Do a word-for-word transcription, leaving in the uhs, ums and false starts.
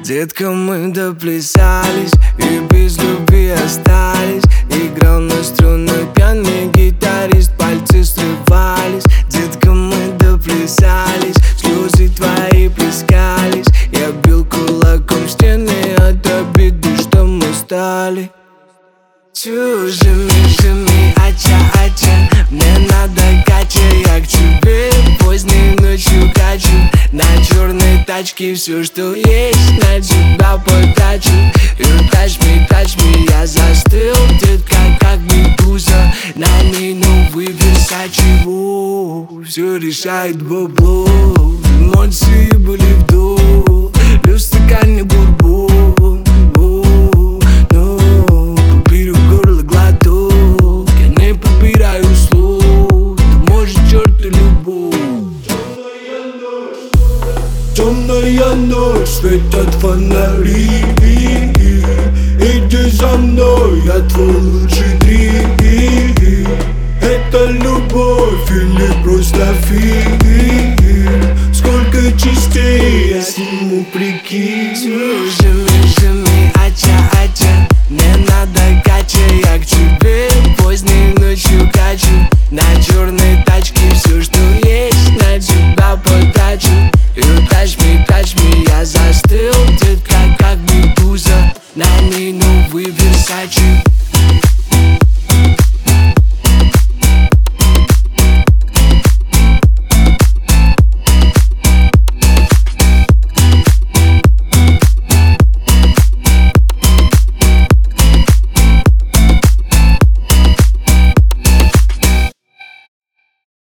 Детка, мы доплясались и без любви остались. Играл на струнной пьяный гитарист, пальцы срывались. Детка, мы доплясались, слезы твои плескались. Я бил кулаком стены от обиды, что мы стали. Тю, жми, жми, ача, ача, мне надо кача, я к тебе поздней ночью качу. На черной тачке все, что есть, на тебя потрачу. You touch me, touch me, я застыл, детка, как медуза. На ней новый Versace, воу, все решает бабло. Эмоции были вдох, лишь в стакане бурбон. Темная ночь, светят фонари. Иди за мной, я твой лучший дрим. Это любовь или просто фильм? Сколько частей я сниму, прикинь.